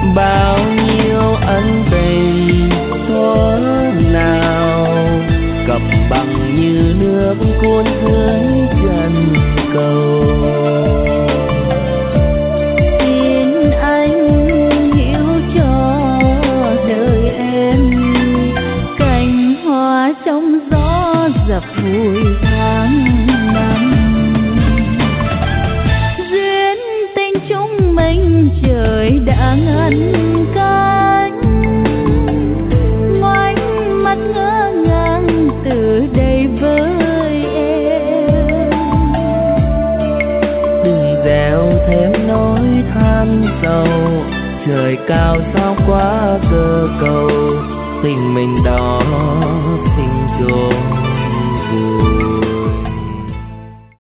bao nhiêu ân tình thuở nào cầm bằng như nước cuốn dưới chân cầu. Xin anh hiểu cho đời em cành hoa trong gió dập vùi tháng năm. Duyên tình chúng mình trời đã ngăn cách, ngoảnh mắt ngỡ ngàng từ đây với em. Đừng gieo thêm nỗi than sầu, trời cao sao quá cơ cầu, tình mình đó sinh chôn vùi.